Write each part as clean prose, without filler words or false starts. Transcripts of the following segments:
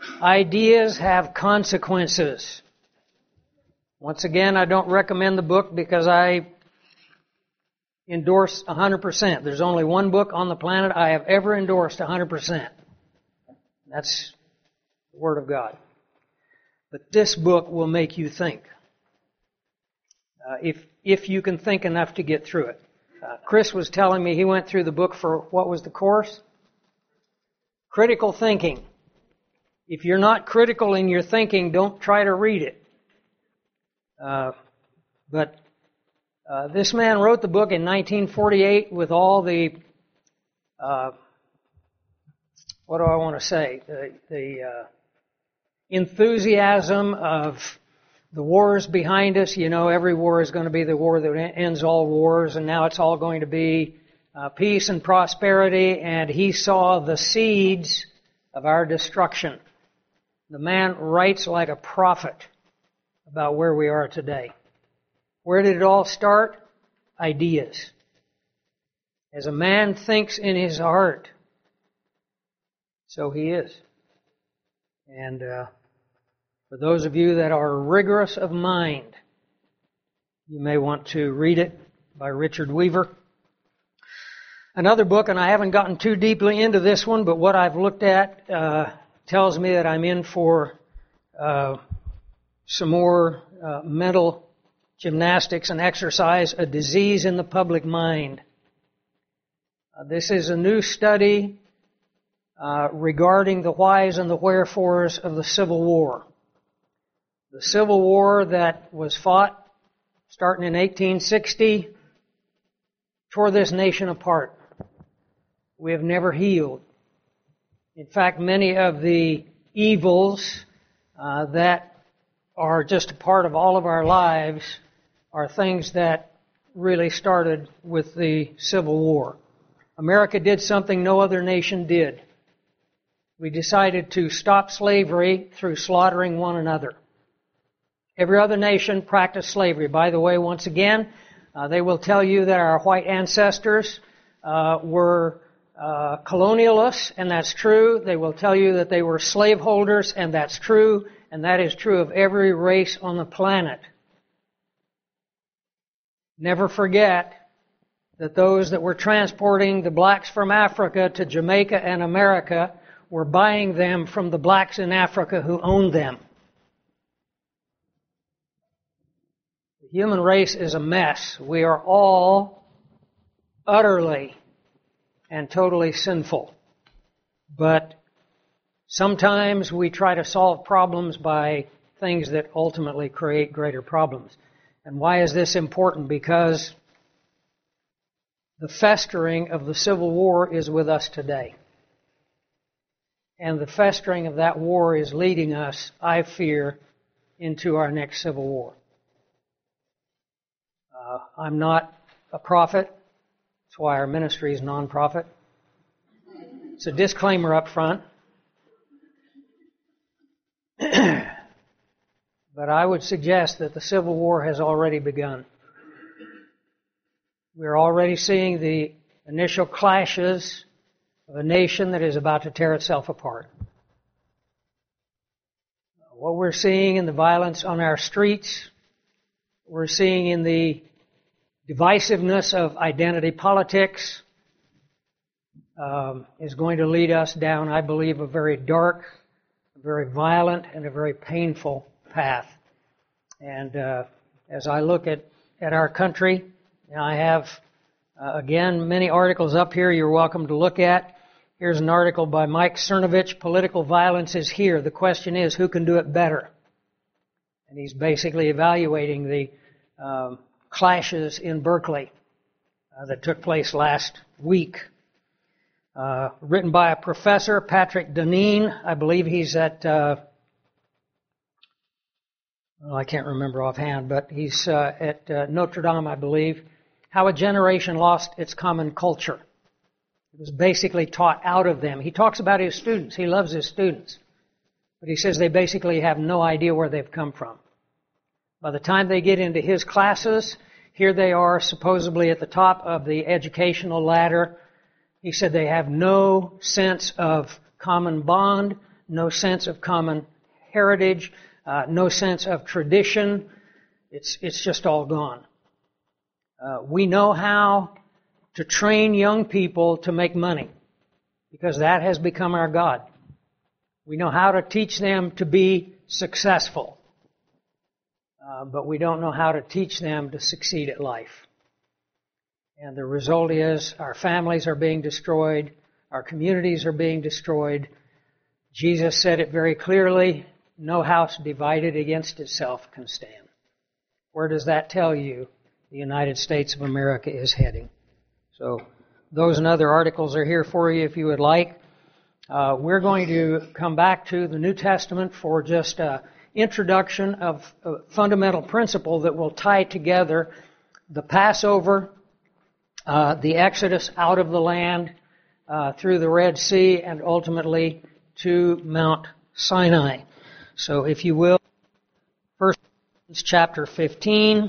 Ideas have consequences. Once again, I don't recommend the book because I endorse 100%. There's only one book on the planet I have ever endorsed 100%. That's the Word of God. But this book will make you think. If you can think enough to get through it. Chris was telling me he went through the book for, what was the course? Critical thinking. If you're not critical in your thinking, don't try to read it. But this man wrote the book in 1948 with all the, what do I want to say? The enthusiasm of the wars behind us. You know, every war is going to be the war that ends all wars, and now it's all going to be peace and prosperity, and he saw the seeds of our destruction. The man writes like a prophet about where we are today. Where did it all start? Ideas. As a man thinks in his heart, so he is. And for those of you that are rigorous of mind, you may want to read it by Richard Weaver. Another book, and I haven't gotten too deeply into this one, but what I've looked at tells me that I'm in for some more mental gymnastics and exercise, A Disease in the Public Mind. This is a new study regarding the whys and the wherefores of the Civil War. The Civil War that was fought starting in 1860 tore this nation apart. We have never healed. In fact, many of the evils that are just a part of all of our lives are things that really started with the Civil War. America did something no other nation did. We decided to stop slavery through slaughtering one another. Every other nation practiced slavery. By the way, once again, they will tell you that our white ancestors were colonialists, and that's true. They will tell you that they were slaveholders, and that's true. And that is true of every race on the planet. Never forget that those that were transporting the blacks from Africa to Jamaica and America were buying them from the blacks in Africa who owned them. The human race is a mess. We are all utterly and totally sinful. But sometimes we try to solve problems by things that ultimately create greater problems. And why is this important? Because the festering of the Civil War is with us today. And the festering of that war is leading us, I fear, into our next Civil War. I'm not a prophet. That's why our ministry is non-profit. It's a disclaimer up front. But I would suggest that the Civil War has already begun. We're already seeing the initial clashes of a nation that is about to tear itself apart. What we're seeing in the violence on our streets, we're seeing in the divisiveness of identity politics, is going to lead us down, I believe, a very dark, a very violent, and a very painful path. And as I look at our country, I have, again, many articles up here you're welcome to look at. Here's an article by Mike Cernovich, Political Violence is Here. The question is, who can do it better? And he's basically evaluating the clashes in Berkeley that took place last week. Written by a professor, Patrick Deneen. I believe he's at, I can't remember offhand, but he's at Notre Dame, I believe. How a Generation Lost Its Common Culture. It was basically taught out of them. He talks about his students. He loves his students. But he says they basically have no idea where they've come from. By the time they get into his classes, here they are supposedly at the top of the educational ladder. He said they have no sense of common bond, no sense of common heritage, no sense of tradition. It's just all gone. We know how to train young people to make money because that has become our God. We know how to teach them to be successful, but we don't know how to teach them to succeed at life. And the result is our families are being destroyed, our communities are being destroyed. Jesus said it very clearly, no house divided against itself can stand. Where does that tell you the United States of America is heading? So those and other articles are here for you if you would like. We're going to come back to the New Testament for just an introduction of a fundamental principle that will tie together the Passover, the Exodus out of the land, through the Red Sea, and ultimately to Mount Sinai. So if you will, 1 Corinthians chapter 15.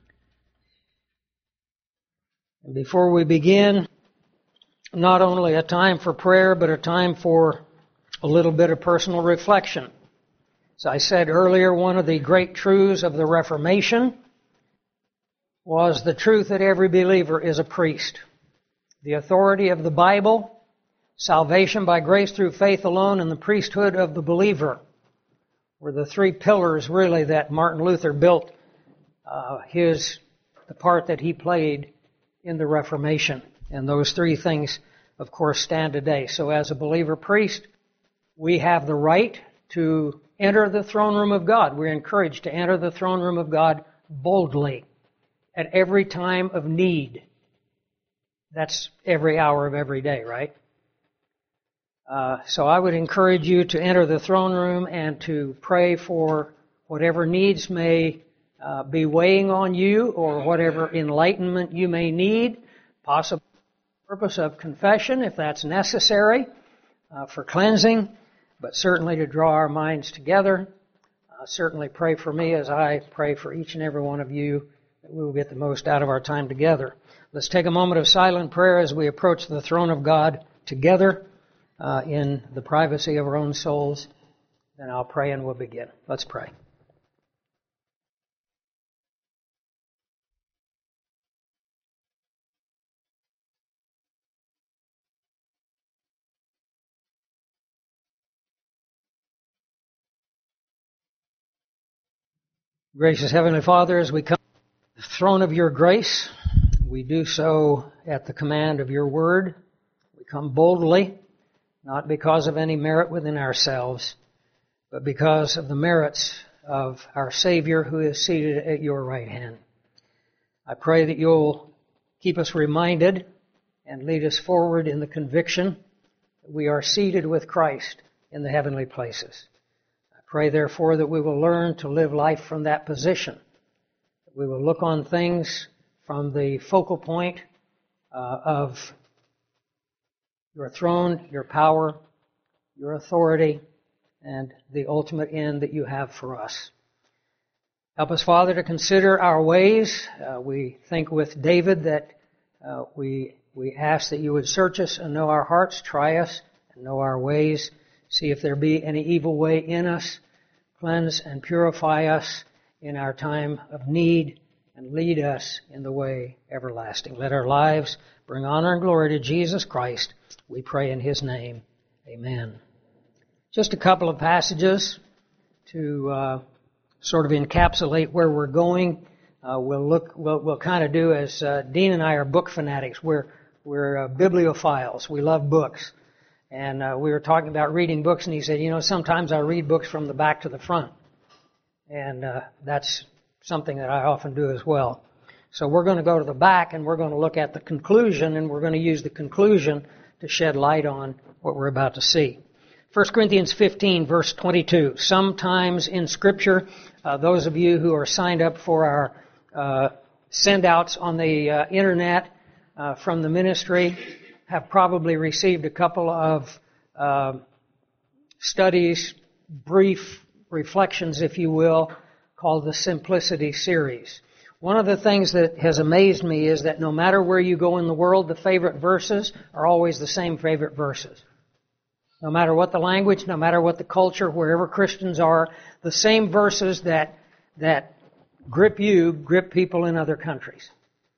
And before we begin, not only a time for prayer, but a time for a little bit of personal reflection. As I said earlier, one of the great truths of the Reformation was the truth that every believer is a priest. The authority of the Bible, salvation by grace through faith alone, and the priesthood of the believer were the three pillars really that Martin Luther built the part that he played in the Reformation. And those three things, of course, stand today. So as a believer priest, we have the right to enter the throne room of God. We're encouraged to enter the throne room of God boldly at every time of need. That's every hour of every day, right? So I would encourage you to enter the throne room and to pray for whatever needs may be weighing on you or whatever enlightenment you may need, possibly for the purpose of confession if that's necessary, for cleansing, but certainly to draw our minds together. Certainly pray for me as I pray for each and every one of you that we will get the most out of our time together. Let's take a moment of silent prayer as we approach the throne of God together in the privacy of our own souls. Then I'll pray and we'll begin. Let's pray. Gracious Heavenly Father, as we come to the throne of your grace, we do so at the command of your word. We come boldly, not because of any merit within ourselves, but because of the merits of our Savior who is seated at your right hand. I pray that you'll keep us reminded and lead us forward in the conviction that we are seated with Christ in the heavenly places. Pray, therefore, that we will learn to live life from that position. That we will look on things from the focal point of your throne, your power, your authority, and the ultimate end that you have for us. Help us, Father, to consider our ways. We think with David that we ask that you would search us and know our hearts, try us and know our ways. See if there be any evil way in us. Cleanse and purify us in our time of need and lead us in the way everlasting. Let our lives bring honor and glory to Jesus Christ. We pray in His name. Amen. Just a couple of passages to sort of encapsulate where we're going. We'll kind of do as Dean and I are book fanatics. We're bibliophiles. We love books. And we were talking about reading books, and he said, sometimes I read books from the back to the front. And that's something that I often do as well. So we're going to go to the back, and we're going to look at the conclusion, and we're going to use the conclusion to shed light on what we're about to see. 1 Corinthians 15, verse 22. Sometimes in Scripture, those of you who are signed up for our send-outs on the Internet from the ministry have probably received a couple of studies, brief reflections, if you will, called the Simplicity Series. One of the things that has amazed me is that no matter where you go in the world, the favorite verses are always the same favorite verses. No matter what the language, no matter what the culture, wherever Christians are, the same verses that grip you, grip people in other countries.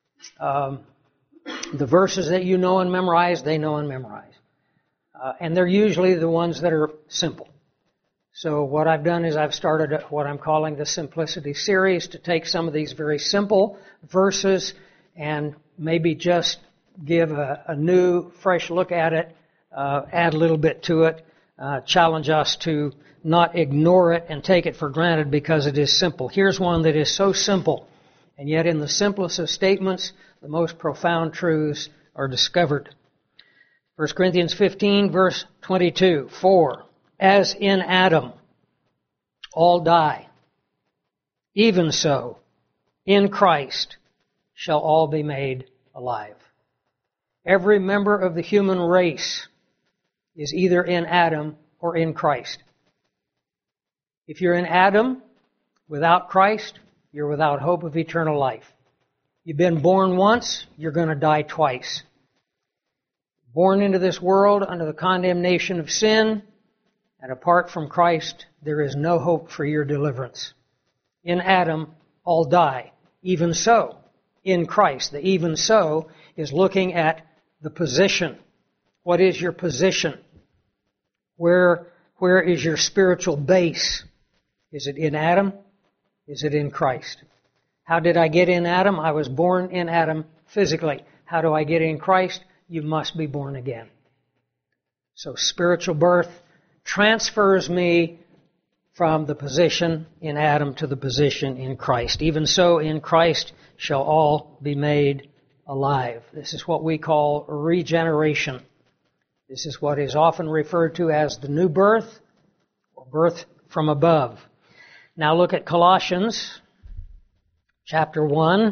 The verses that you know and memorize, they know and memorize. And they're usually the ones that are simple. So what I've done is I've started what I'm calling the Simplicity Series to take some of these very simple verses and maybe just give a new, fresh look at it, add a little bit to it, challenge us to not ignore it and take it for granted because it is simple. Here's one that is so simple, and yet in the simplest of statements, the most profound truths are discovered. 1 Corinthians 15, verse 22, For as in Adam all die, even so in Christ shall all be made alive. Every member of the human race is either in Adam or in Christ. If you're in Adam without Christ, you're without hope of eternal life. You've been born once, you're going to die twice. Born into this world under the condemnation of sin, and apart from Christ, there is no hope for your deliverance. In Adam, all die. Even so, in Christ. The even so is looking at the position. What is your position? Where is your spiritual base? Is it in Adam? Is it in Christ? How did I get in Adam? I was born in Adam physically. How do I get in Christ? You must be born again. So spiritual birth transfers me from the position in Adam to the position in Christ. Even so, in Christ shall all be made alive. This is what we call regeneration. This is what is often referred to as the new birth or birth from above. Now look at Colossians chapter 1.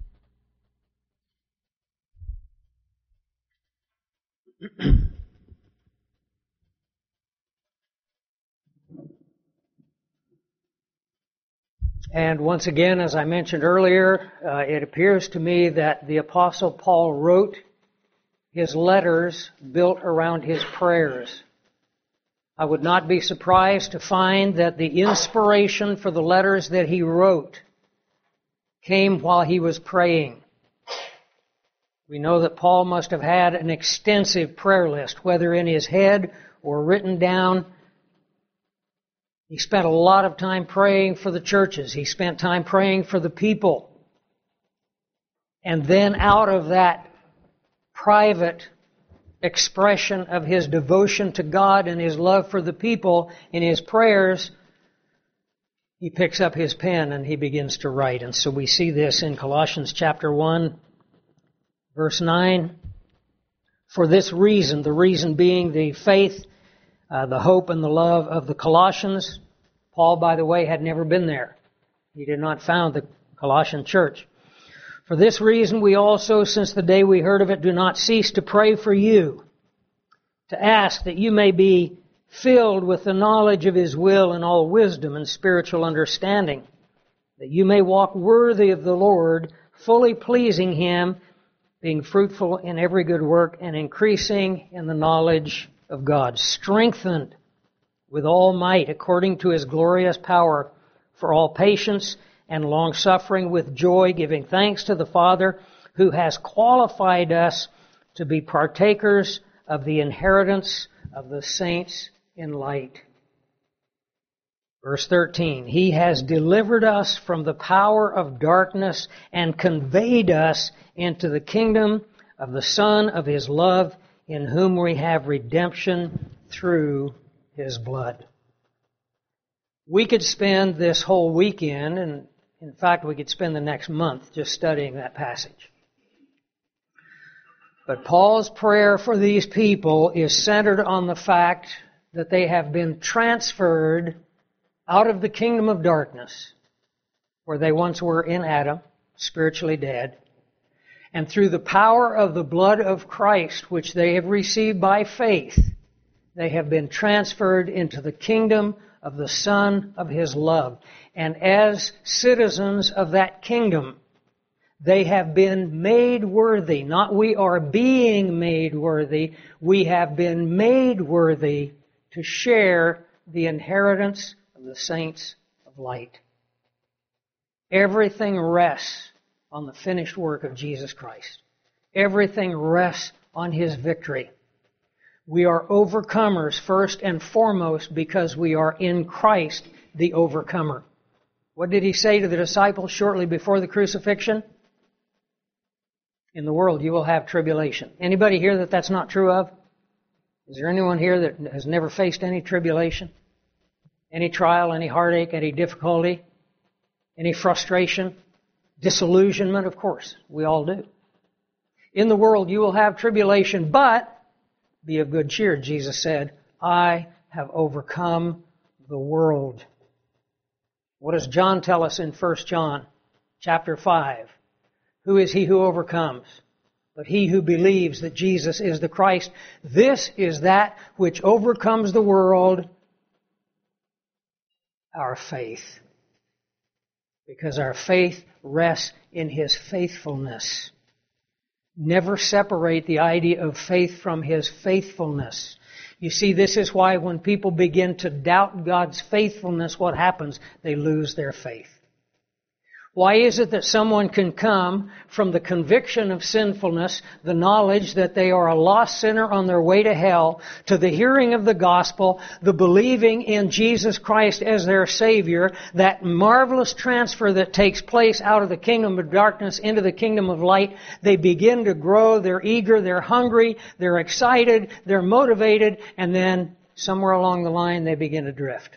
And once again, as I mentioned earlier, it appears to me that the Apostle Paul wrote his letters built around his prayers. I would not be surprised to find that the inspiration for the letters that he wrote came while he was praying. We know that Paul must have had an extensive prayer list, whether in his head or written down. He spent a lot of time praying for the churches. He spent time praying for the people. And then out of that private expression of his devotion to God and his love for the people in his prayers, he picks up his pen and he begins to write. And so we see this in Colossians chapter 1, verse 9. For this reason, the reason being the faith, the hope and the love of the Colossians. Paul, by the way, had never been there. He did not found the Colossian church. For this reason, we also, since the day we heard of it, do not cease to pray for you, to ask that you may be filled with the knowledge of His will and all wisdom and spiritual understanding, that you may walk worthy of the Lord, fully pleasing Him, being fruitful in every good work and increasing in the knowledge of God, strengthened with all might according to His glorious power for all patience and long-suffering with joy, giving thanks to the Father who has qualified us to be partakers of the inheritance of the saints in light. Verse 13, He has delivered us from the power of darkness and conveyed us into the kingdom of the Son of His love, in whom we have redemption through His blood. We could spend this whole weekend, and in fact we could spend the next month just studying that passage. But Paul's prayer for these people is centered on the fact that they have been transferred out of the kingdom of darkness, where they once were in Adam, spiritually dead, and through the power of the blood of Christ, which they have received by faith, they have been transferred into the kingdom of the Son of His love. And as citizens of that kingdom, They have been made worthy. Not we are being made worthy. We have been made worthy to share the inheritance of the saints of light. Everything rests on the finished work of Jesus Christ. Everything rests on His victory. We are overcomers first and foremost because we are in Christ the overcomer. What did He say to the disciples shortly before the crucifixion? In the world you will have tribulation. Anybody here that that's not true of? Is there anyone here that has never faced any tribulation? Any trial, any heartache, any difficulty, any frustration, disillusionment? Of course, we all do. In the world you will have tribulation, but be of good cheer, Jesus said, I have overcome the world. What does John tell us in 1 John chapter 5? Who is he who overcomes? But he who believes that Jesus is the Christ. This is that which overcomes the world, our faith. Because our faith rests in His faithfulness. Never separate the idea of faith from His faithfulness. You see, this is why when people begin to doubt God's faithfulness, what happens? They lose their faith. Why is it that someone can come from the conviction of sinfulness, the knowledge that they are a lost sinner on their way to hell, to the hearing of the gospel, the believing in Jesus Christ as their Savior, that marvelous transfer that takes place out of the kingdom of darkness into the kingdom of light? They begin to grow, they're eager, they're hungry, they're excited, they're motivated, and then somewhere along the line they begin to drift.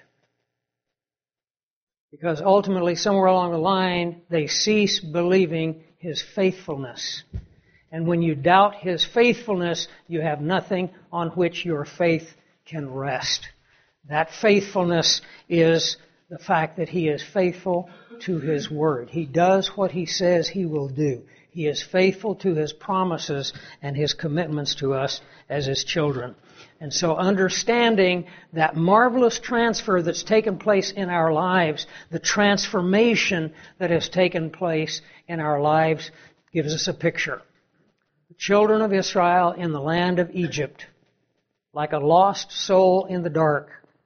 Because ultimately, somewhere along the line, they cease believing His faithfulness. And when you doubt His faithfulness, you have nothing on which your faith can rest. That faithfulness is the fact that He is faithful to His Word. He does what He says He will do. He is faithful to His promises and His commitments to us as His children. And so understanding that marvelous transfer that's taken place in our lives, the transformation that has taken place in our lives, gives us a picture. The children of Israel in the land of Egypt, like a lost soul in the dark.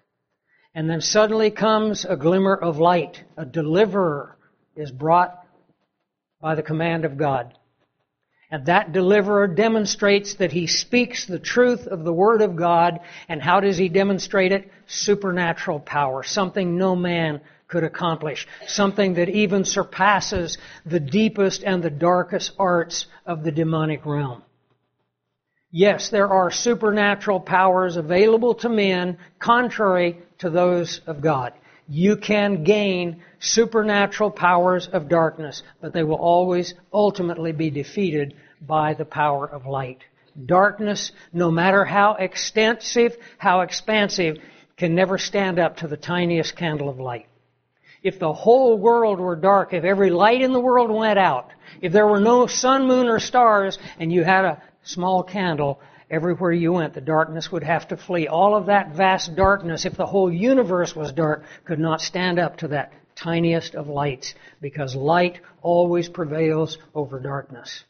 And then suddenly comes a glimmer of light. A deliverer is brought by the command of God. And that deliverer demonstrates that he speaks the truth of the Word of God. And how does he demonstrate it? Supernatural power. Something no man could accomplish. Something that even surpasses the deepest and the darkest arts of the demonic realm. Yes, there are supernatural powers available to men contrary to those of God. You can gain supernatural powers of darkness, but they will always ultimately be defeated by the power of light. Darkness, no matter how extensive, how expansive, can never stand up to the tiniest candle of light. If the whole world were dark, if every light in the world went out, if there were no sun, moon, or stars, and you had a small candle, everywhere you went, the darkness would have to flee. All of that vast darkness, if the whole universe was dark, could not stand up to that tiniest of lights, because light always prevails over darkness.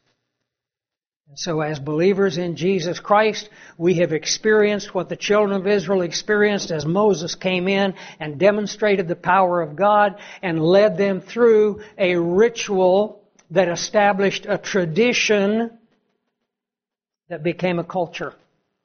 And so as believers in Jesus Christ, we have experienced what the children of Israel experienced as Moses came in and demonstrated the power of God and led them through a ritual that established a tradition that became a culture.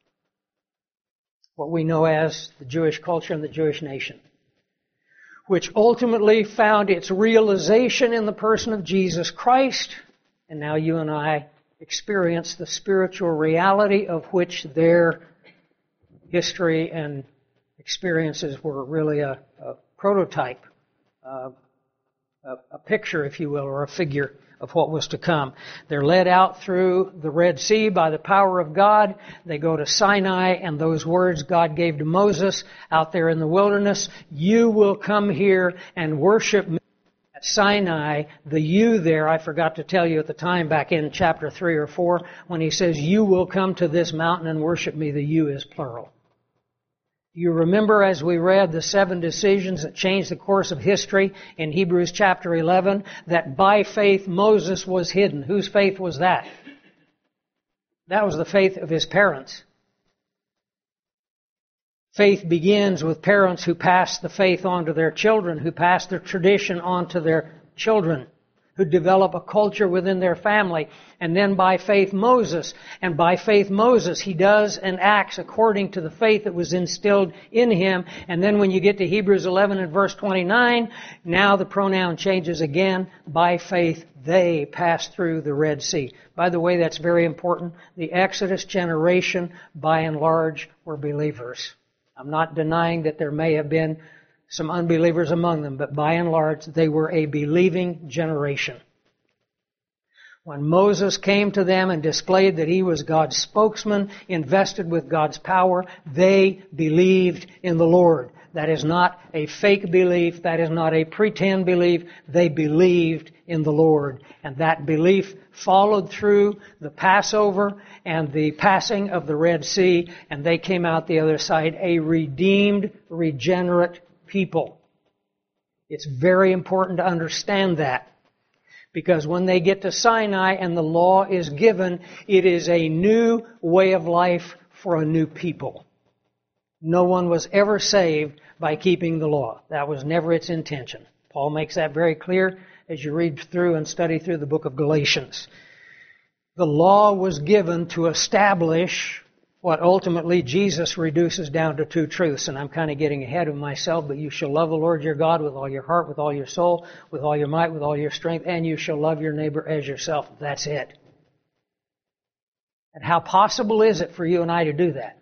What we know as the Jewish culture and the Jewish nation. Which ultimately found its realization in the person of Jesus Christ. And now you and I experience the spiritual reality of which their history and experiences were really a prototype, a picture, if you will, or a figure of what was to come. They're led out through the Red Sea by the power of God. They go to Sinai, and those words God gave to Moses out there in the wilderness, you will come here and worship me. At Sinai, the you there, I forgot to tell you at the time back in chapter 3 or 4, when he says, you will come to this mountain and worship me, the you is plural. You remember as we read the 7 decisions that changed the course of history in Hebrews chapter 11, that by faith Moses was hidden. Whose faith was that? That was the faith of his parents. Faith begins with parents who pass the faith on to their children, who pass the tradition on to their children, who develop a culture within their family. And then by faith Moses. And by faith Moses, he does and acts according to the faith that was instilled in him. And then when you get to Hebrews 11 and verse 29, now the pronoun changes again. By faith they passed through the Red Sea. By the way, that's very important. The Exodus generation, by and large, were believers. I'm not denying that there may have been some unbelievers among them, but by and large, they were a believing generation. When Moses came to them and displayed that he was God's spokesman, invested with God's power, they believed in the Lord. That is not a fake belief. That is not a pretend belief. They believed in the Lord. And that belief followed through the Passover and the passing of the Red Sea, and they came out the other side a redeemed, regenerate people. It's very important to understand that. Because when they get to Sinai and the law is given, it is a new way of life for a new people. No one was ever saved by keeping the law. That was never its intention. Paul makes that very clear as you read through and study through the book of Galatians. The law was given to establish what ultimately Jesus reduces down to 2 truths. And I'm kind of getting ahead of myself, but you shall love the Lord your God with all your heart, with all your soul, with all your might, with all your strength, and you shall love your neighbor as yourself. That's it. And how possible is it for you and I to do that?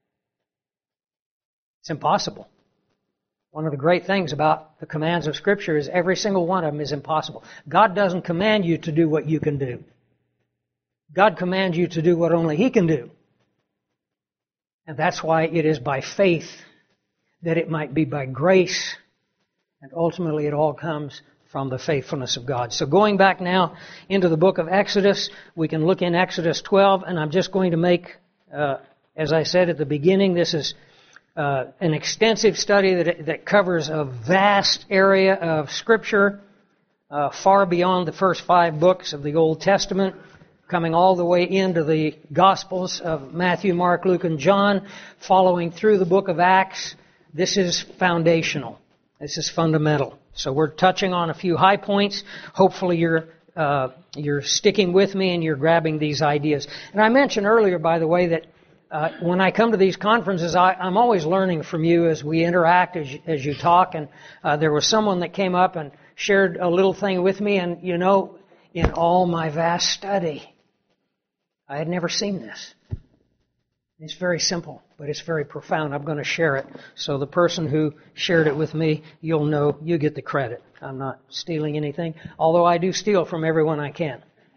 It's impossible. One of the great things about the commands of Scripture is every single one of them is impossible. God doesn't command you to do what you can do. God commands you to do what only He can do. And that's why it is by faith, that it might be by grace, and ultimately it all comes from the faithfulness of God. So going back now into the book of Exodus, we can look in Exodus 12, and I'm just going to make, as I said at the beginning, this is an extensive study that covers a vast area of Scripture, far beyond the first 5 books of the Old Testament, coming all the way into the Gospels of Matthew, Mark, Luke, and John, following through the book of Acts. This is foundational. This is fundamental. So we're touching on a few high points. Hopefully you're sticking with me and you're grabbing these ideas. And I mentioned earlier, by the way, that when I come to these conferences, I'm always learning from you as we interact, as you talk. And there was someone that came up and shared a little thing with me, and you know, in all my vast study, I had never seen this. It's very simple, but it's very profound. I'm going to share it. So the person who shared it with me, you'll know, you get the credit. I'm not stealing anything, although I do steal from everyone I can.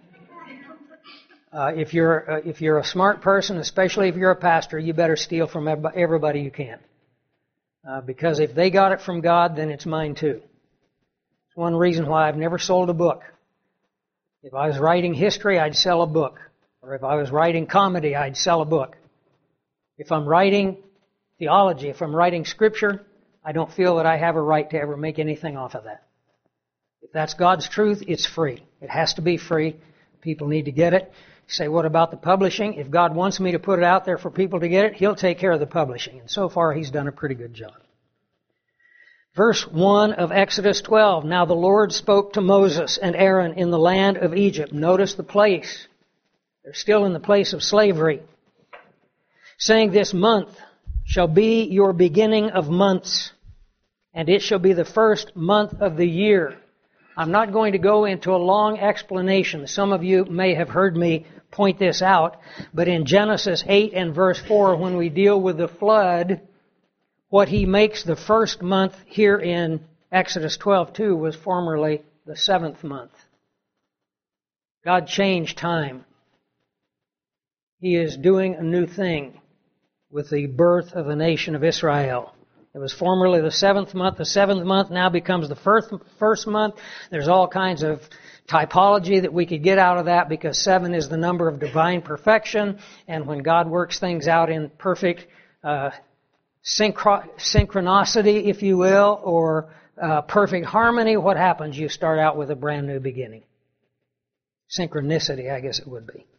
If you're a smart person, especially if you're a pastor, you better steal from everybody you can. Because if they got it from God, then it's mine too. It's one reason why I've never sold a book. If I was writing history, I'd sell a book. Or if I was writing comedy, I'd sell a book. If I'm writing theology, if I'm writing Scripture, I don't feel that I have a right to ever make anything off of that. If that's God's truth, it's free. It has to be free. People need to get it. You say, what about the publishing? If God wants me to put it out there for people to get it, He'll take care of the publishing. And so far, He's done a pretty good job. Verse 1 of Exodus 12. Now the Lord spoke to Moses and Aaron in the land of Egypt. Notice the place. They're still in the place of slavery. Saying, this month shall be your beginning of months, and it shall be the first month of the year. I'm not going to go into a long explanation. Some of you may have heard me point this out, but in Genesis 8 and verse 4, when we deal with the flood, what He makes the first month here in Exodus 12:2 was formerly the 7th month. God changed time. He is doing a new thing with the birth of the nation of Israel. It was formerly the 7th month. The 7th month now becomes the first month. There's all kinds of typology that we could get out of that, because 7 is the number of divine perfection. And when God works things out in perfect synchronicity, if you will, or perfect harmony, what happens? You start out with a brand new beginning. Synchronicity, I guess it would be.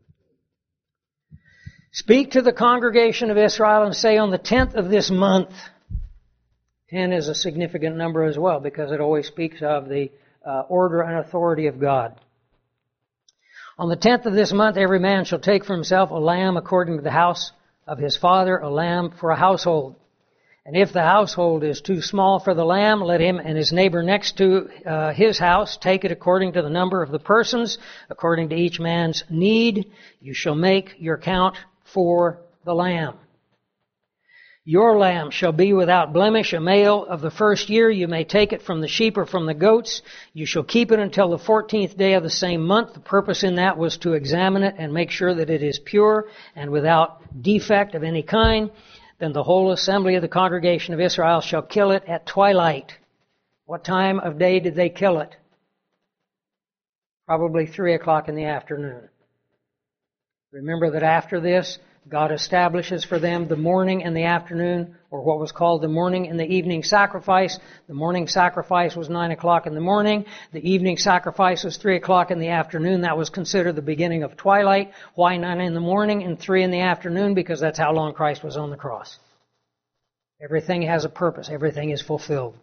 Speak to the congregation of Israel and say on the 10th of this month. 10 is a significant number as well because it always speaks of the order and authority of God. On the 10th of this month, every man shall take for himself a lamb according to the house of his father, a lamb for a household. And if the household is too small for the lamb, let him and his neighbor next to his house take it according to the number of the persons, according to each man's need. You shall make your count for the lamb. Your lamb shall be without blemish, a male of the first year. You may take it from the sheep or from the goats. You shall keep it until the 14th day of the same month. The purpose in that was to examine it and make sure that it is pure and without defect of any kind. Then the whole assembly of the congregation of Israel shall kill it at twilight. What time of day did they kill it? Probably 3 o'clock in the afternoon. Remember that after this, God establishes for them the morning and the afternoon, or what was called the morning and the evening sacrifice. The morning sacrifice was 9 o'clock in the morning. The evening sacrifice was 3 o'clock in the afternoon. That was considered the beginning of twilight. Why 9 in the morning and 3 in the afternoon? Because that's how long Christ was on the cross. Everything has a purpose. Everything is fulfilled.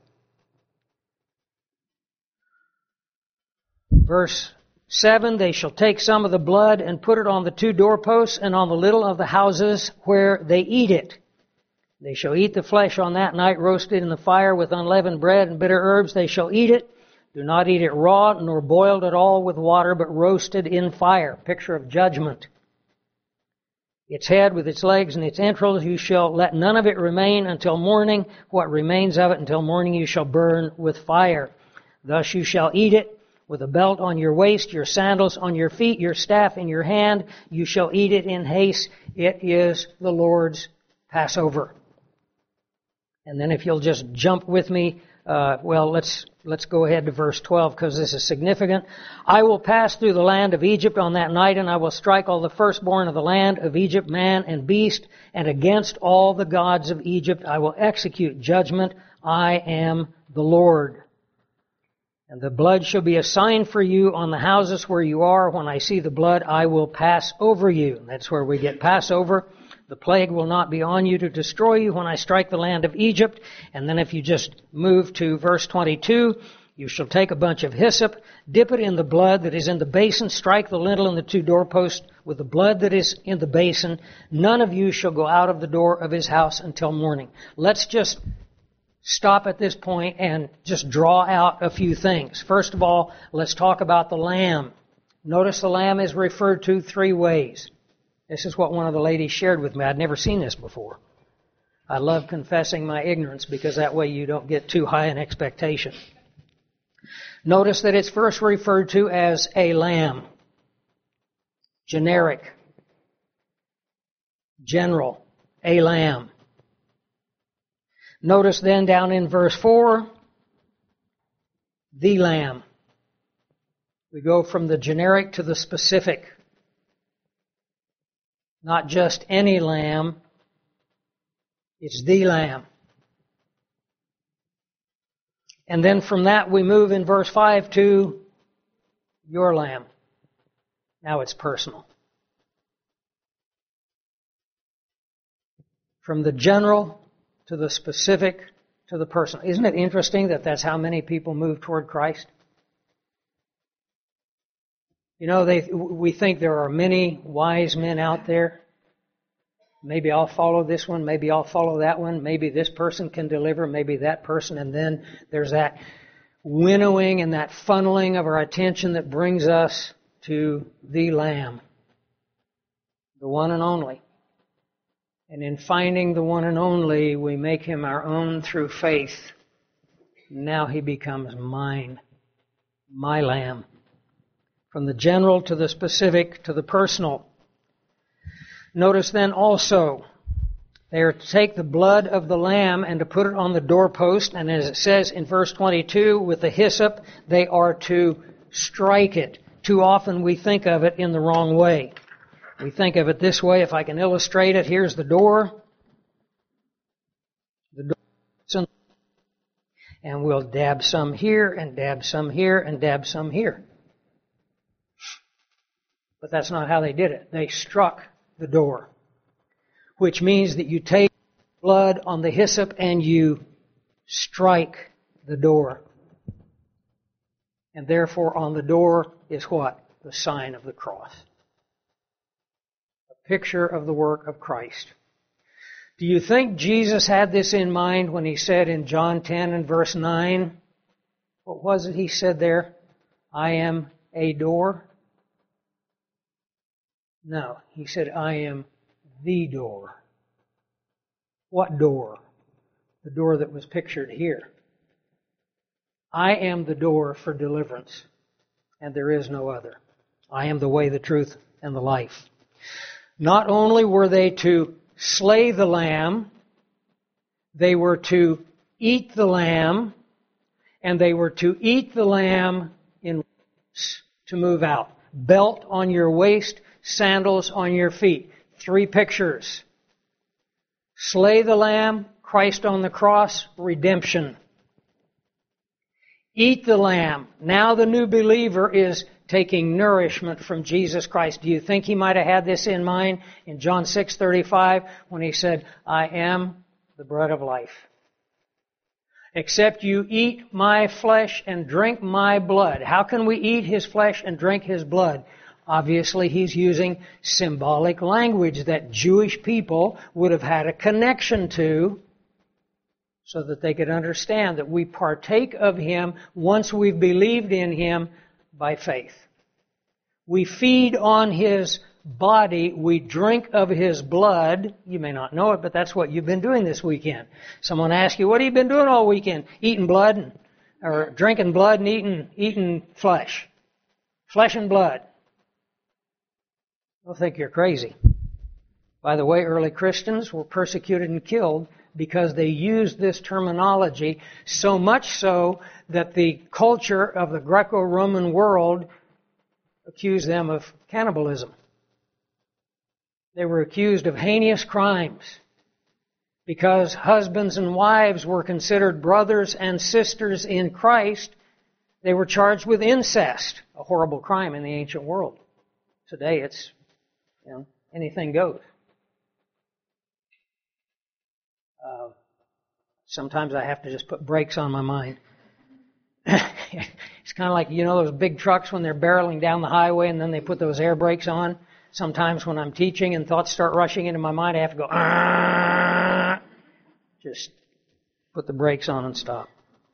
Verse 7, they shall take some of the blood and put it on the 2 doorposts and on the little of the houses where they eat it. They shall eat the flesh on that night, roasted in the fire with unleavened bread and bitter herbs. They shall eat it. Do not eat it raw, nor boiled at all with water, but roasted in fire. Picture of judgment. Its head with its legs and its entrails, you shall let none of it remain until morning. What remains of it until morning you shall burn with fire. Thus you shall eat it. With a belt on your waist, your sandals on your feet, your staff in your hand, you shall eat it in haste. It is the Lord's Passover. And then if you'll just jump with me, let's go ahead to verse 12 because this is significant. I will pass through the land of Egypt on that night, and I will strike all the firstborn of the land of Egypt, man and beast, and against all the gods of Egypt I will execute judgment. I am the Lord. And the blood shall be a sign for you on the houses where you are. When I see the blood, I will pass over you. That's where we get Passover. The plague will not be on you to destroy you when I strike the land of Egypt. And then if you just move to verse 22, you shall take a bunch of hyssop, dip it in the blood that is in the basin, strike the lintel and the 2 doorposts with the blood that is in the basin. None of you shall go out of the door of his house until morning. Let's just stop at this point and just draw out a few things. First of all, let's talk about the lamb. Notice the lamb is referred to 3 ways. This is what one of the ladies shared with me. I'd never seen this before. I love confessing my ignorance because that way you don't get too high an expectation. Notice that it's first referred to as a lamb. Generic. General. A lamb. Notice then down in verse 4, the lamb. We go from the generic to the specific. Not just any lamb, it's the lamb. And then from that we move in verse 5 to your lamb. Now it's personal. From the general to the specific, to the personal. Isn't it interesting that that's how many people move toward Christ? You know, we think there are many wise men out there. Maybe I'll follow this one, maybe I'll follow that one, maybe this person can deliver, maybe that person, and then there's that winnowing and that funneling of our attention that brings us to the Lamb, the one and only. And in finding the one and only, we make him our own through faith. Now he becomes mine, my lamb. From the general to the specific to the personal. Notice then also, they are to take the blood of the lamb and to put it on the doorpost. And as it says in verse 22, with the hyssop, they are to strike it. Too often we think of it in the wrong way. We think of it this way. If I can illustrate it, here's the door. And we'll dab some here, and dab some here, and dab some here. But that's not how they did it. They struck the door, which means that you take blood on the hyssop and you strike the door. And therefore on the door is what? The sign of the cross. A picture of the work of Christ. Do you think Jesus had this in mind when he said in John 10 and verse 9, what was it he said there? I am a door? No, he said, I am the door. What door? The door that was pictured here. I am the door for deliverance, and there is no other. I am the way, the truth, and the life. Not only were they to slay the lamb, they were to eat the lamb, and they were to eat the lamb in to move out. Belt on your waist, sandals on your feet. 3 pictures. Slay the lamb, Christ on the cross, redemption. Eat the lamb. Now the new believer is taking nourishment from Jesus Christ. Do you think he might have had this in mind in John 6:35 when he said, I am the bread of life? Except you eat my flesh and drink my blood. How can we eat his flesh and drink his blood? Obviously, he's using symbolic language that Jewish people would have had a connection to so that they could understand that we partake of him once we've believed in him by faith. We feed on his body, we drink of his blood. You may not know it, but that's what you've been doing this weekend. Someone asks you, what have you been doing all weekend? Eating blood, or drinking blood and eating flesh. Flesh and blood. They'll think you're crazy. By the way, early Christians were persecuted and killed because they used this terminology, so much so that the culture of the Greco-Roman world accused them of cannibalism. They were accused of heinous crimes because husbands and wives were considered brothers and sisters in Christ. They were charged with incest, a horrible crime in the ancient world. Today it's, anything goes. Sometimes I have to just put brakes on my mind. It's kind of like, those big trucks when they're barreling down the highway and then they put those air brakes on. Sometimes when I'm teaching and thoughts start rushing into my mind, I have to go, just put the brakes on and stop.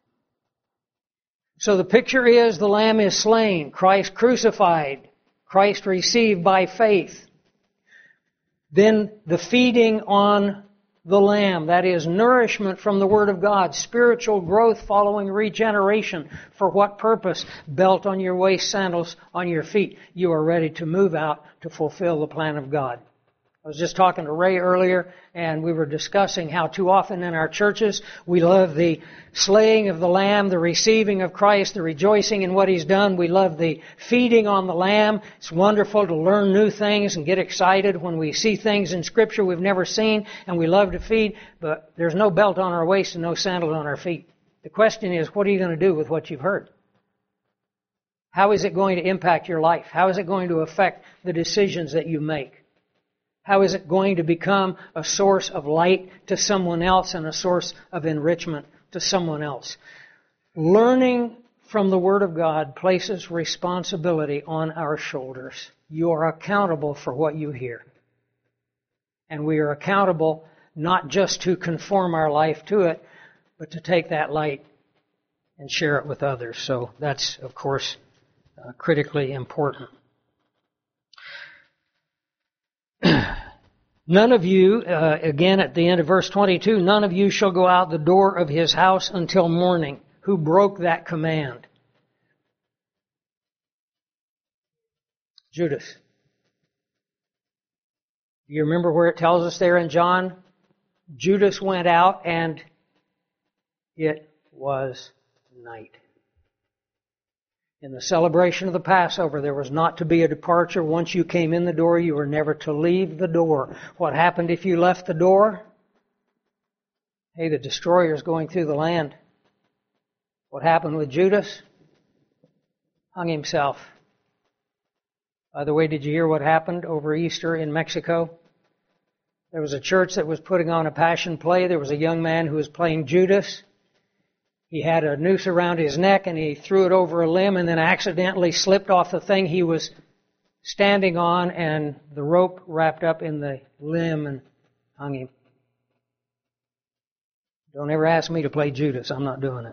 So the picture is the Lamb is slain, Christ crucified, Christ received by faith. Then the feeding on the Lamb, that is nourishment from the Word of God, spiritual growth following regeneration. For what purpose? Belt on your waist, sandals on your feet. You are ready to move out to fulfill the plan of God. I was just talking to Ray earlier, and we were discussing how too often in our churches we love the slaying of the Lamb, the receiving of Christ, the rejoicing in what He's done. We love the feeding on the Lamb. It's wonderful to learn new things and get excited when we see things in Scripture we've never seen, and we love to feed, but there's no belt on our waist and no sandals on our feet. The question is, what are you going to do with what you've heard? How is it going to impact your life? How is it going to affect the decisions that you make? How is it going to become a source of light to someone else and a source of enrichment to someone else? Learning from the Word of God places responsibility on our shoulders. You are accountable for what you hear. And we are accountable not just to conform our life to it, but to take that light and share it with others. So that's, of course, critically important. None of you, again at the end of verse 22, none of you shall go out the door of his house until morning. Who broke that command? Judas. Do you remember where it tells us there in John? Judas went out and it was night. In the celebration of the Passover, there was not to be a departure. Once you came in the door, you were never to leave the door. What happened if you left the door? Hey, the destroyer's going through the land. What happened with Judas? Hung himself. By the way, did you hear what happened over Easter in Mexico? There was a church that was putting on a passion play. There was a young man who was playing Judas. He had a noose around his neck and he threw it over a limb and then accidentally slipped off the thing he was standing on, and the rope wrapped up in the limb and hung him. Don't ever ask me to play Judas. I'm not doing it.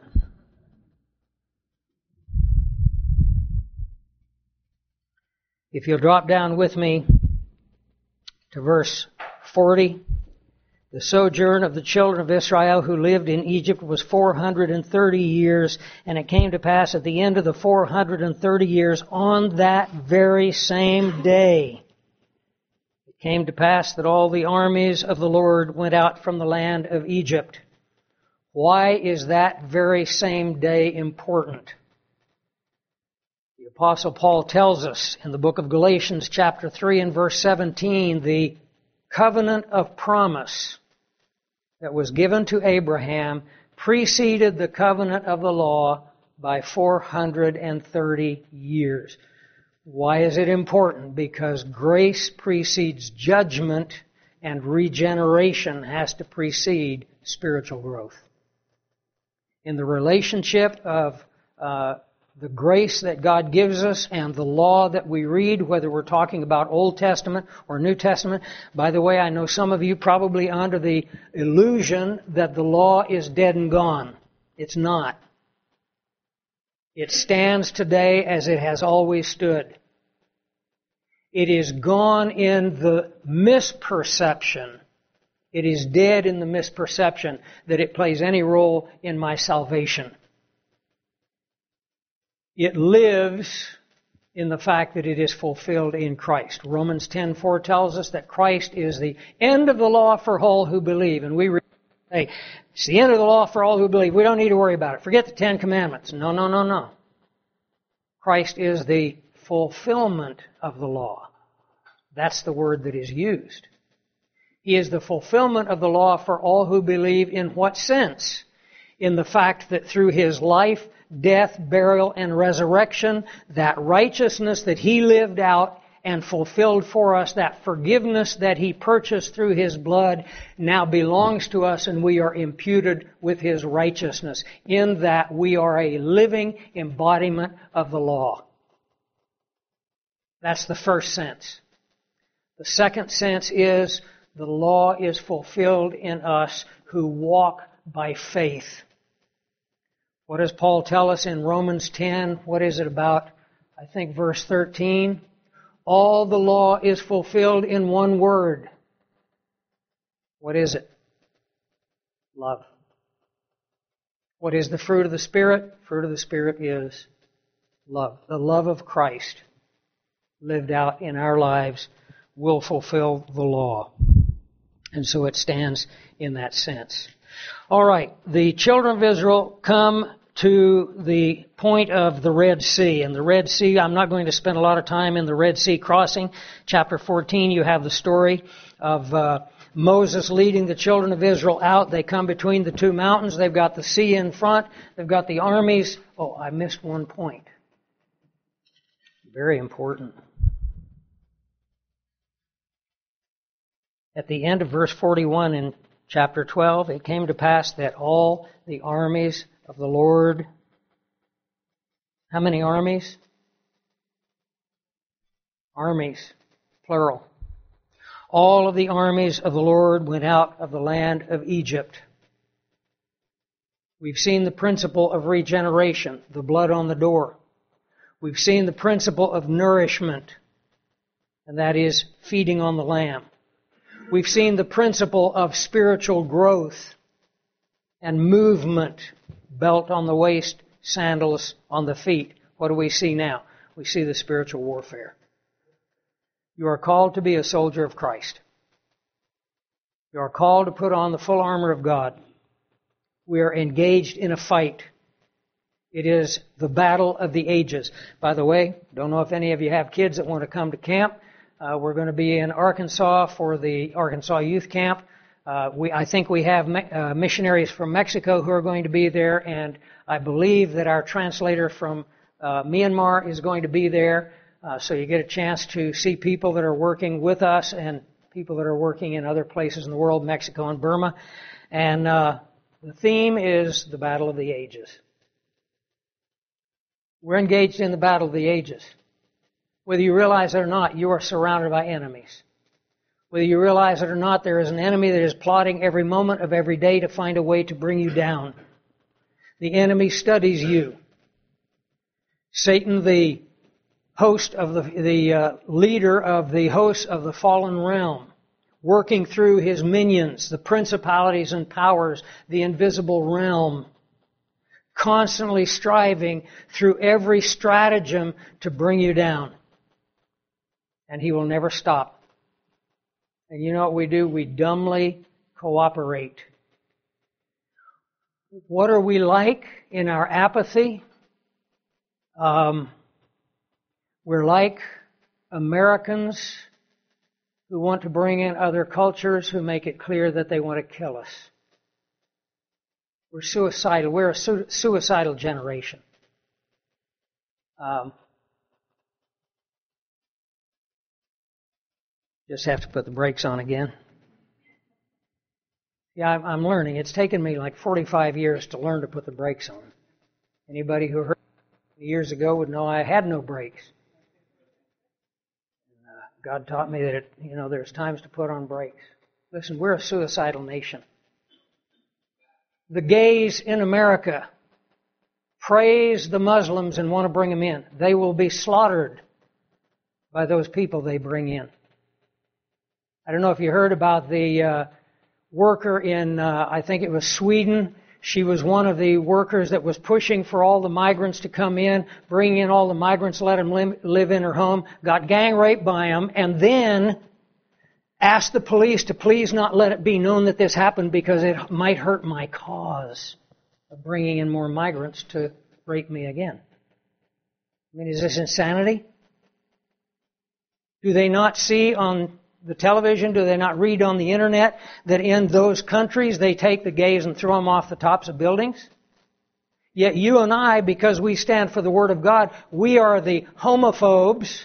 If you'll drop down with me to verse 40. The sojourn of the children of Israel who lived in Egypt was 430 years, and it came to pass at the end of the 430 years, on that very same day, it came to pass that all the armies of the Lord went out from the land of Egypt. Why is that very same day important? The Apostle Paul tells us in the book of Galatians chapter 3 and verse 17, the covenant of promise that was given to Abraham preceded the covenant of the law by 430 years. Why is it important? Because grace precedes judgment and regeneration has to precede spiritual growth. In the relationship of the grace that God gives us and the law that we read, whether we're talking about Old Testament or New Testament. By the way, I know some of you probably are under the illusion that the law is dead and gone. It's not. It stands today as it has always stood. It is gone in the misperception. It is dead in the misperception that it plays any role in my salvation. It lives in the fact that it is fulfilled in Christ. Romans 10:4 tells us that Christ is the end of the law for all who believe. And we say, it's the end of the law for all who believe. We don't need to worry about it. Forget the Ten Commandments. No. Christ is the fulfillment of the law. That's the word that is used. He is the fulfillment of the law for all who believe. In what sense? In the fact that through His life, death, burial, and resurrection, that righteousness that He lived out and fulfilled for us, that forgiveness that He purchased through His blood, now belongs to us, and we are imputed with His righteousness, in that we are a living embodiment of the law. That's the first sense. The second sense is the law is fulfilled in us who walk by faith. What does Paul tell us in Romans 10? What is it about? I think verse 13. All the law is fulfilled in one word. What is it? Love. What is the fruit of the Spirit? Fruit of the Spirit is love. The love of Christ lived out in our lives will fulfill the law. And so it stands in that sense. All right, the children of Israel come to the point of the Red Sea. And the Red Sea, I'm not going to spend a lot of time in the Red Sea crossing. Chapter 14, you have the story of Moses leading the children of Israel out. They come between the two mountains. They've got the sea in front. They've got the armies. Oh, I missed one point. Very important. At the end of verse 41 in chapter 12, it came to pass that all the armies of the Lord... How many armies? Armies, plural. All of the armies of the Lord went out of the land of Egypt. We've seen the principle of regeneration, the blood on the door. We've seen the principle of nourishment, and that is feeding on the lamb. We've seen the principle of spiritual growth and movement, belt on the waist, sandals on the feet. What do we see now? We see the spiritual warfare. You are called to be a soldier of Christ. You are called to put on the full armor of God. We are engaged in a fight. It is the battle of the ages. By the way, don't know if any of you have kids that want to come to camp. We're going to be in Arkansas for the Arkansas Youth Camp I think we have missionaries from Mexico who are going to be there, and I believe that our translator from Myanmar is going to be there. So you get a chance to see people that are working with us and people that are working in other places in the world, Mexico and Burma. And the theme is the battle of the ages. We're engaged in the battle of the ages. Whether you realize it or not, you are surrounded by enemies. Whether you realize it or not, there is an enemy that is plotting every moment of every day to find a way to bring you down. The enemy studies you. Satan, the host of the leader of the hosts of the fallen realm, working through his minions, the principalities and powers, the invisible realm, constantly striving through every stratagem to bring you down. And he will never stop. And you know what we do? We dumbly cooperate. What are we like in our apathy? We're like Americans who want to bring in other cultures who make it clear that they want to kill us. We're suicidal. We're a suicidal generation. Just have to put the brakes on again. Yeah, I'm learning. It's taken me like 45 years to learn to put the brakes on. Anybody who heard me years ago would know I had no brakes. God taught me that there's times to put on brakes. Listen, we're a suicidal nation. The gays in America praise the Muslims and want to bring them in. They will be slaughtered by those people they bring in. I don't know if you heard about the worker in, I think it was Sweden. She was one of the workers that was pushing for all the migrants to come in, bring in all the migrants, let them live in her home, got gang raped by them, and then asked the police to please not let it be known that this happened because it might hurt my cause of bringing in more migrants to rape me again. I mean, is this insanity? Do they not see on the television, do they not read on the internet that in those countries they take the gays and throw them off the tops of buildings? Yet you and I, because we stand for the Word of God, we are the homophobes.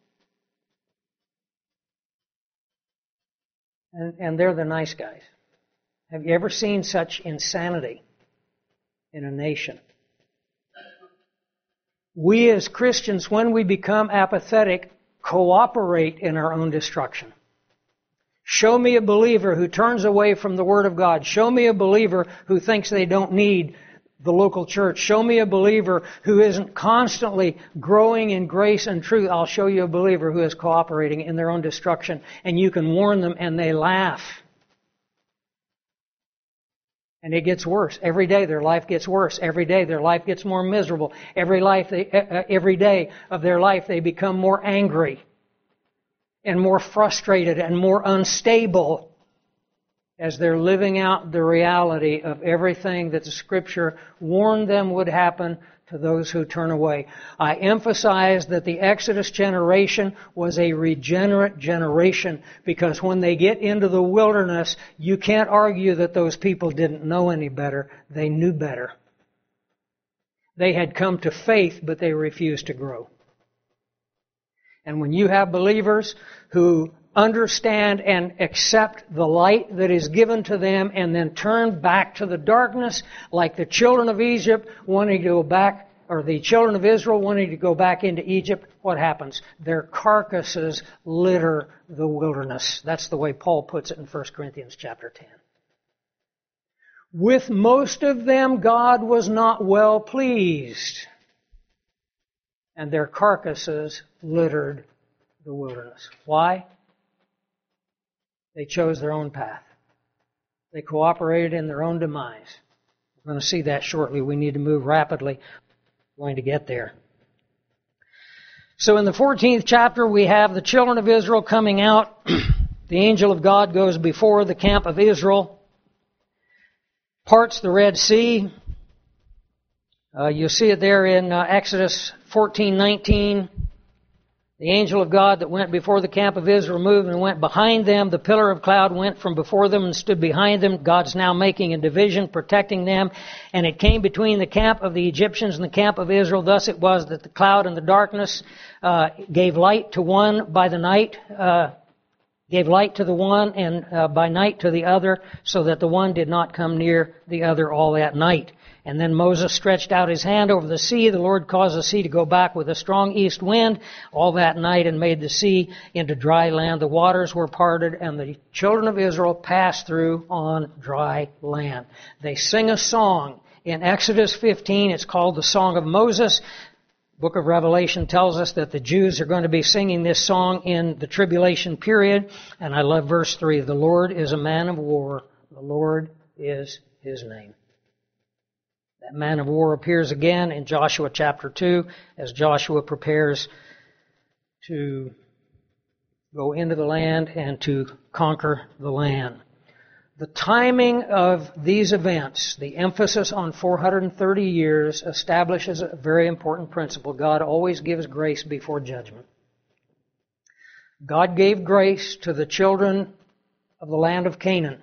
And they're the nice guys. Have you ever seen such insanity in a nation? We as Christians, when we become apathetic, cooperate in our own destruction. Show me a believer who turns away from the Word of God. Show me a believer who thinks they don't need the local church. Show me a believer who isn't constantly growing in grace and truth. I'll show you a believer who is cooperating in their own destruction. And you can warn them and they laugh. And it gets worse. Every day their life gets worse. Every day their life gets more miserable. Every day of their life they become more angry and more frustrated and more unstable as they're living out the reality of everything that the Scripture warned them would happen to those who turn away. I emphasize that the Exodus generation was a regenerate generation because when they get into the wilderness, you can't argue that those people didn't know any better. They knew better. They had come to faith, but they refused to grow. And when you have believers who understand and accept the light that is given to them and then turn back to the darkness, like the children of Egypt wanting to go back, or the children of Israel wanting to go back into Egypt, what happens? Their carcasses litter the wilderness. That's the way Paul puts it in 1 Corinthians chapter 10. With most of them, God was not well pleased, and their carcasses littered the wilderness. Why? They chose their own path. They cooperated in their own demise. We're going to see that shortly. We need to move rapidly. We're going to get there. So in the 14th chapter, we have the children of Israel coming out. The angel of God goes before the camp of Israel, parts the Red Sea. You'll see it there in Exodus 14:19. The angel of God that went before the camp of Israel moved and went behind them. The pillar of cloud went from before them and stood behind them. God's now making a division, protecting them. And it came between the camp of the Egyptians and the camp of Israel. Thus it was that the cloud and the darkness gave light to one by the night, gave light to the one and by night to the other, so that the one did not come near the other all that night. And then Moses stretched out his hand over the sea. The Lord caused the sea to go back with a strong east wind all that night and made the sea into dry land. The waters were parted and the children of Israel passed through on dry land. They sing a song in Exodus 15. It's called the Song of Moses. The book of Revelation tells us that the Jews are going to be singing this song in the tribulation period. And I love verse 3. The Lord is a man of war. The Lord is his name. That man of war appears again in Joshua chapter 2 as Joshua prepares to go into the land and to conquer the land. The timing of these events, the emphasis on 430 years, establishes a very important principle. God always gives grace before judgment. God gave grace to the children of the land of Canaan.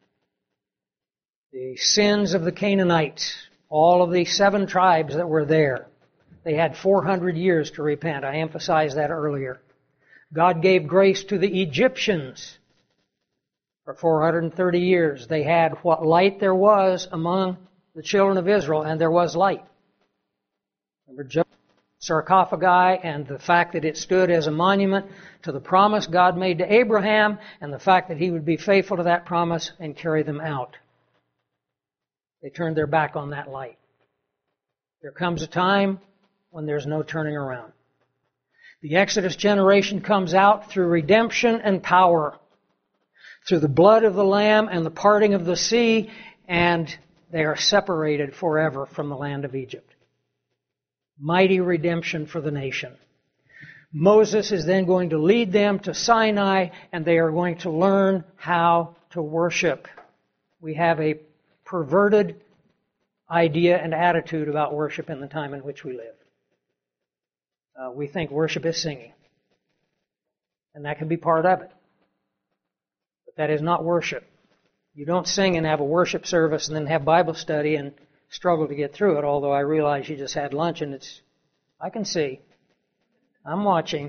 The sins of the Canaanites, all of the 7 tribes that were there, they had 400 years to repent. I emphasized that earlier. God gave grace to the Egyptians for 430 years. They had what light there was among the children of Israel, and there was light. Remember sarcophagi and the fact that it stood as a monument to the promise God made to Abraham and the fact that he would be faithful to that promise and carry them out. They turned their back on that light. There comes a time when there's no turning around. The Exodus generation comes out through redemption and power, through the blood of the Lamb and the parting of the sea, and they are separated forever from the land of Egypt. Mighty redemption for the nation. Moses is then going to lead them to Sinai, and they are going to learn how to worship. We have a perverted idea and attitude about worship in the time in which we live. We think worship is singing. And that can be part of it. But that is not worship. You don't sing and have a worship service and then have Bible study and struggle to get through it, although I realize you just had lunch and I can see. I'm watching.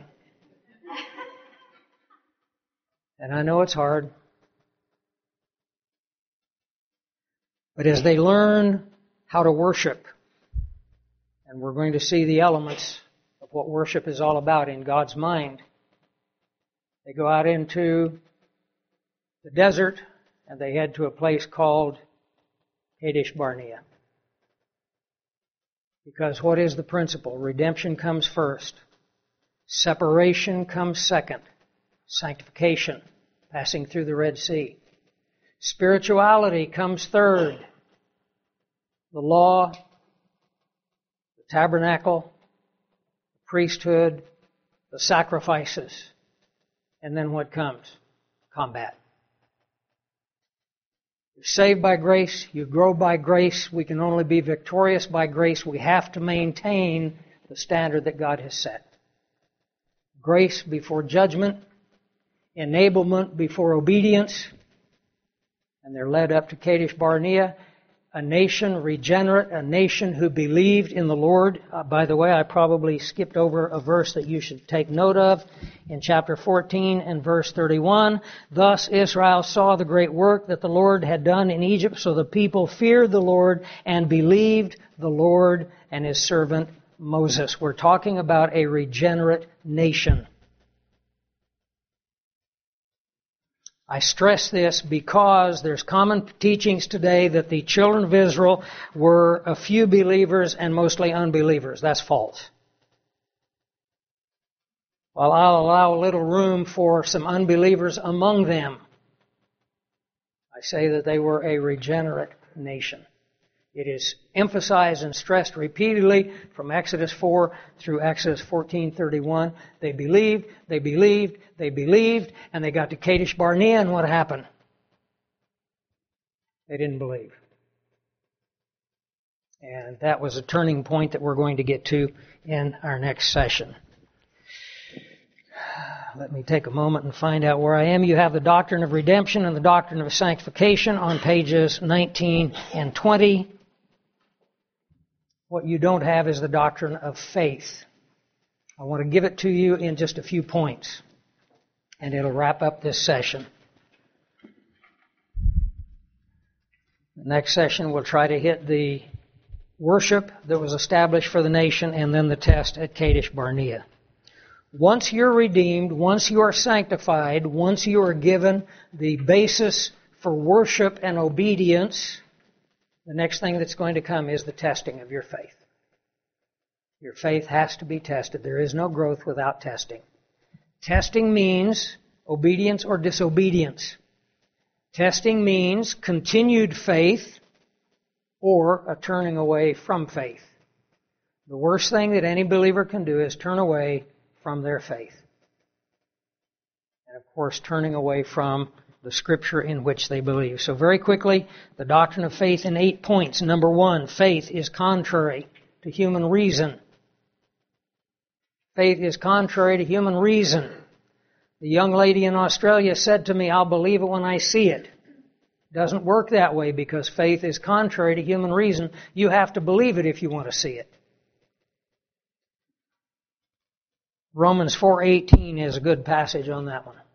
And I know it's hard. But as they learn how to worship, and we're going to see the elements of what worship is all about in God's mind, they go out into the desert and they head to a place called Kadesh Barnea. Because what is the principle? Redemption comes first. Separation comes second. Sanctification, passing through the Red Sea. Spirituality comes third. The law, the tabernacle, the priesthood, the sacrifices. And then what comes? Combat. You're saved by grace. You grow by grace. We can only be victorious by grace. We have to maintain the standard that God has set. Grace before judgment. Enablement before obedience. And they're led up to Kadesh Barnea, a nation regenerate, a nation who believed in the Lord. By the way, I probably skipped over a verse that you should take note of in chapter 14 and verse 31. Thus Israel saw the great work that the Lord had done in Egypt, so the people feared the Lord and believed the Lord and his servant Moses. We're talking about a regenerate nation. I stress this because there's common teachings today that the children of Israel were a few believers and mostly unbelievers. That's false. While I'll allow a little room for some unbelievers among them, I say that they were a regenerate nation. It is emphasized and stressed repeatedly from Exodus 4 through Exodus 14:31. They believed, and they got to Kadesh Barnea, and what happened? They didn't believe. And that was a turning point that we're going to get to in our next session. Let me take a moment and find out where I am. You have the doctrine of redemption and the doctrine of sanctification on pages 19 and 20. What you don't have is the doctrine of faith. I want to give it to you in just a few points, and it'll wrap up this session. The next session we'll try to hit the worship that was established for the nation and then the test at Kadesh Barnea. Once you're redeemed, once you are sanctified, once you are given the basis for worship and obedience, the next thing that's going to come is the testing of your faith. Your faith has to be tested. There is no growth without testing. Testing means obedience or disobedience. Testing means continued faith or a turning away from faith. The worst thing that any believer can do is turn away from their faith. And of course, turning away from the Scripture in which they believe. So very quickly, the doctrine of faith in 8 points. Number 1, faith is contrary to human reason. Faith is contrary to human reason. The young lady in Australia said to me, "I'll believe it when I see it." It doesn't work that way because faith is contrary to human reason. You have to believe it if you want to see it. Romans 4:18 is a good passage on that one.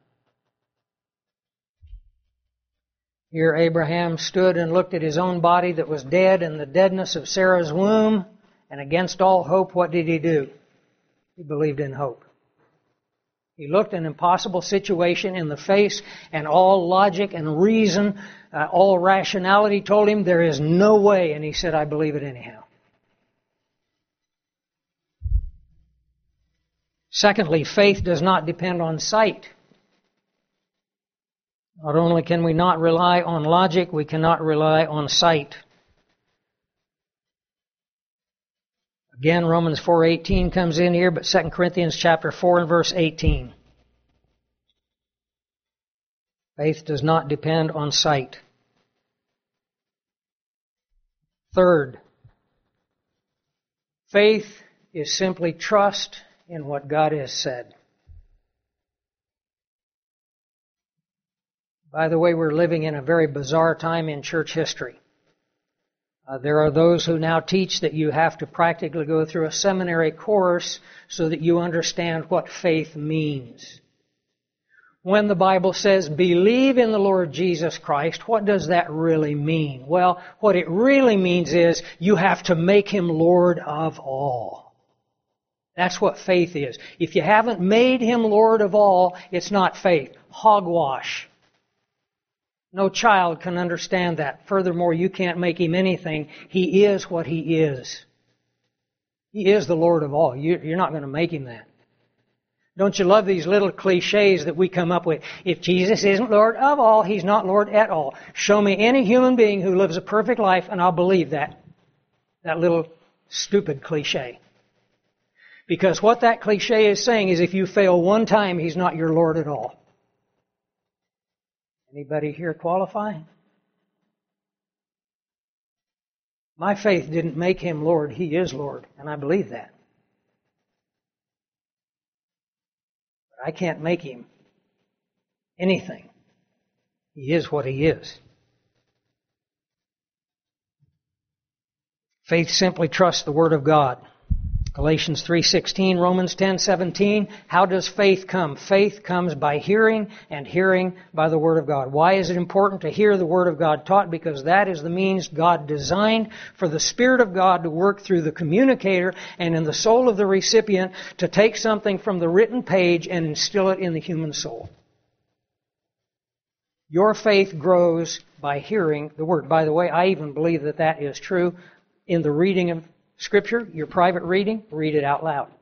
Here Abraham stood and looked at his own body that was dead and the deadness of Sarah's womb, and against all hope, what did he do? He believed in hope. He looked an impossible situation in the face, and all logic and reason, all rationality told him there is no way, and he said, "I believe it anyhow." Secondly, faith does not depend on sight. Not only can we not rely on logic, we cannot rely on sight. Again, Romans 4:18 comes in here, but 2 Corinthians chapter 4 and verse 18. Faith does not depend on sight. Third, faith is simply trust in what God has said. By the way, we're living in a very bizarre time in church history. There are those who now teach that you have to practically go through a seminary course so that you understand what faith means. When the Bible says, believe in the Lord Jesus Christ, what does that really mean? Well, what it really means is you have to make Him Lord of all. That's what faith is. If you haven't made Him Lord of all, it's not faith. Hogwash. No child can understand that. Furthermore, you can't make Him anything. He is what He is. He is the Lord of all. You're not going to make Him that. Don't you love these little cliches that we come up with? If Jesus isn't Lord of all, He's not Lord at all. Show me any human being who lives a perfect life and I'll believe that. That little stupid cliche. Because what that cliche is saying is if you fail one time, He's not your Lord at all. Anybody here qualify? My faith didn't make Him Lord. He is Lord, and I believe that. But I can't make Him anything. He is what He is. Faith simply trusts the Word of God. Galatians 3:16, Romans 10:17. How does faith come? Faith comes by hearing, and hearing by the Word of God. Why is it important to hear the Word of God taught? Because that is the means God designed for the Spirit of God to work through the communicator and in the soul of the recipient to take something from the written page and instill it in the human soul. Your faith grows by hearing the Word. By the way, I even believe that that is true in the reading of Scripture, your private reading, read it out loud.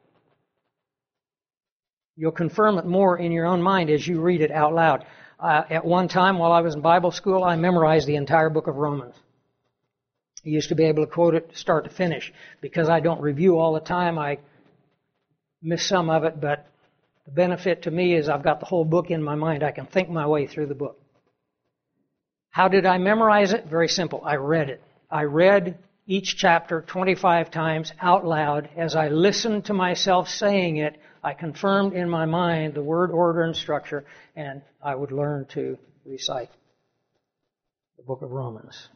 You'll confirm it more in your own mind as you read it out loud. At one time, while I was in Bible school, I memorized the entire book of Romans. I used to be able to quote it start to finish. Because I don't review all the time, I miss some of it, but the benefit to me is I've got the whole book in my mind. I can think my way through the book. How did I memorize it? Very simple. I read it. I read each chapter 25 times out loud. As I listened to myself saying it, I confirmed in my mind the word, order, and structure, and I would learn to recite the book of Romans.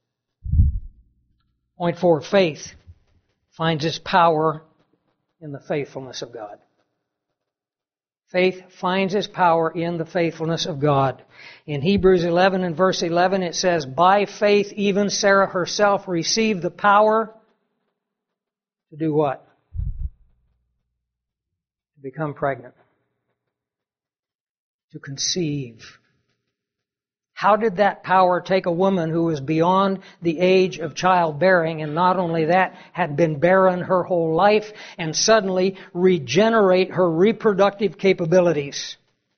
Point 4, faith finds its power in the faithfulness of God. Faith finds its power in the faithfulness of God. In Hebrews 11 and verse 11 it says, by faith even Sarah herself received the power to do what? To become pregnant. To conceive. How did that power take a woman who was beyond the age of childbearing, and not only that, had been barren her whole life, and suddenly regenerate her reproductive capabilities?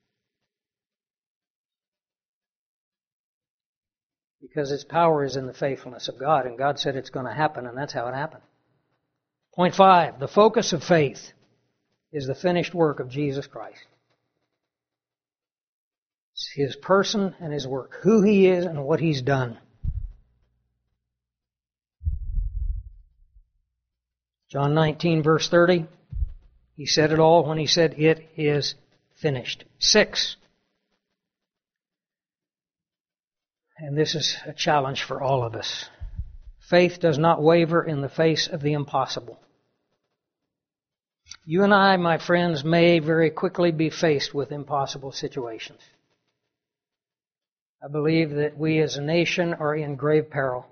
Because its power is in the faithfulness of God, and God said it's going to happen, and that's how it happened. Point 5, the focus of faith is the finished work of Jesus Christ. It's His person and His work, who He is and what He's done. John 19 verse 30, He said it all when He said, it is finished. 6, and this is a challenge for all of us. Faith does not waver in the face of the impossible. You and I, my friends, may very quickly be faced with impossible situations. I believe that we as a nation are in grave peril.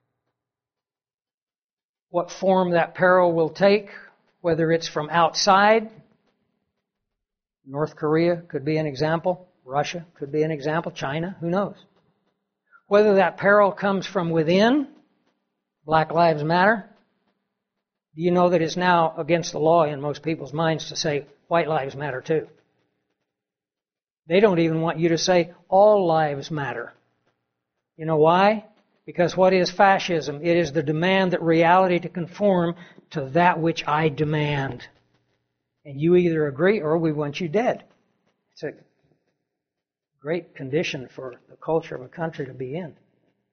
What form that peril will take, whether it's from outside, North Korea could be an example, Russia could be an example, China, who knows? Whether that peril comes from within, Black Lives Matter. Do you know that it's now against the law in most people's minds to say white lives matter too? They don't even want you to say all lives matter. You know why? Because what is fascism? It is the demand that reality to conform to that which I demand. And you either agree or we want you dead. It's a great condition for the culture of a country to be in.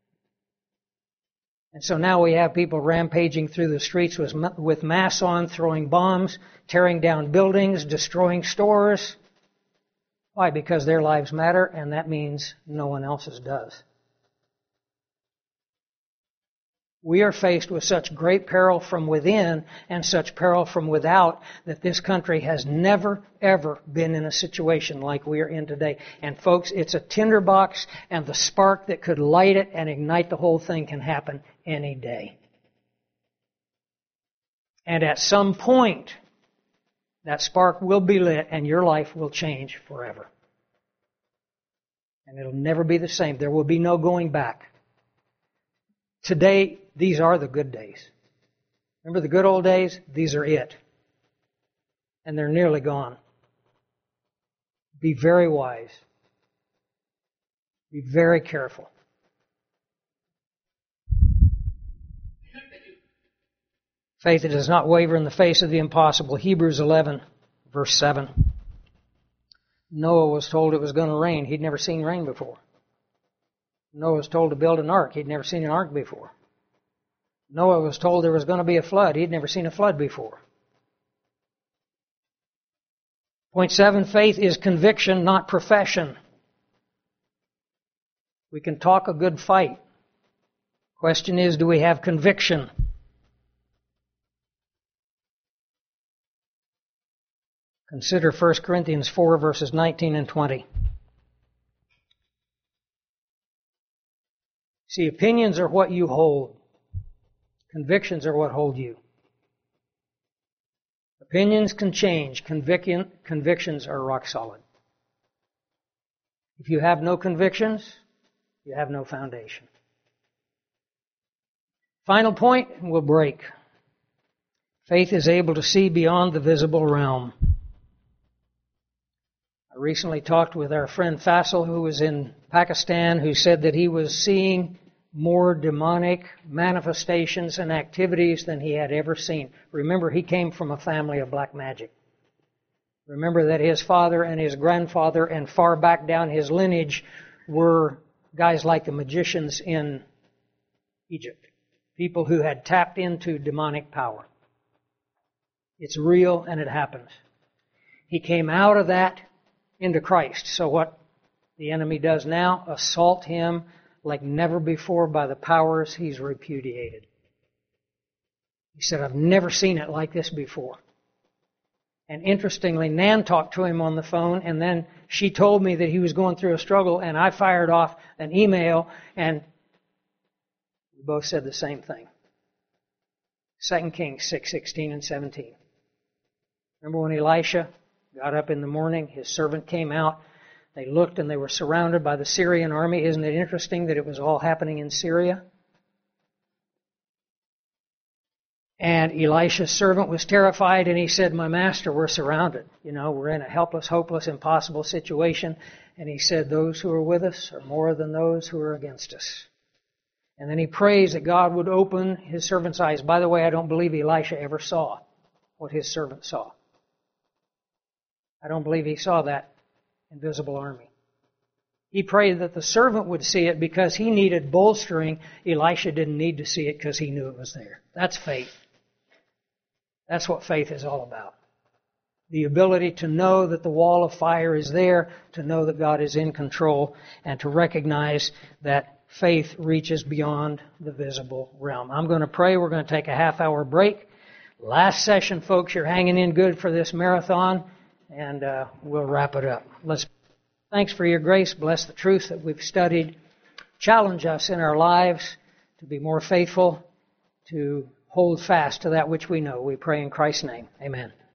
And so now we have people rampaging through the streets with masks on, throwing bombs, tearing down buildings, destroying stores. Why? Because their lives matter, and that means no one else's does. We are faced with such great peril from within and such peril from without that this country has never, ever been in a situation like we are in today. And folks, it's a tinderbox, and the spark that could light it and ignite the whole thing can happen any day. And at some point, that spark will be lit and your life will change forever. And it'll never be the same. There will be no going back. Today, these are the good days. Remember the good old days? These are it. And they're nearly gone. Be very wise. Be very careful. Faith that does not waver in the face of the impossible. Hebrews 11, verse 7. Noah was told it was going to rain. He'd never seen rain before. Noah was told to build an ark. He'd never seen an ark before. Noah was told there was going to be a flood. He'd never seen a flood before. Point 7, faith is conviction, not profession. We can talk a good fight. Question is, do we have conviction? Consider 1 Corinthians 4, verses 19 and 20. See, opinions are what you hold. Convictions are what hold you. Opinions can change. Convictions are rock solid. If you have no convictions, you have no foundation. Final point, and we'll break. Faith is able to see beyond the visible realm. I recently talked with our friend Faisal, who was in Pakistan, who said that he was seeing more demonic manifestations and activities than he had ever seen. Remember, he came from a family of black magic. Remember that his father and his grandfather and far back down his lineage were guys like the magicians in Egypt. People who had tapped into demonic power. It's real and it happens. He came out of that into Christ. So what the enemy does now, assault him like never before by the powers he's repudiated. He said, I've never seen it like this before. And interestingly, Nan talked to him on the phone, and then she told me that he was going through a struggle, and I fired off an email, and we both said the same thing. 2 Kings 6:16 and 17. Remember when Elisha got up in the morning, his servant came out, they looked and they were surrounded by the Syrian army. Isn't it interesting that it was all happening in Syria? And Elisha's servant was terrified, and he said, my master, we're surrounded. We're in a helpless, hopeless, impossible situation. And he said, those who are with us are more than those who are against us. And then he prays that God would open his servant's eyes. By the way, I don't believe Elisha ever saw what his servant saw. I don't believe he saw that invisible army. He prayed that the servant would see it because he needed bolstering. Elisha didn't need to see it because he knew it was there. That's faith. That's what faith is all about. The ability to know that the wall of fire is there, to know that God is in control, and to recognize that faith reaches beyond the visible realm. I'm going to pray. We're going to take a half-hour break. Last session, folks. You're hanging in good for this marathon, and we'll wrap it up. Thanks for your grace. Bless the truth that we've studied. Challenge us in our lives to be more faithful, to hold fast to that which we know. We pray in Christ's name. Amen.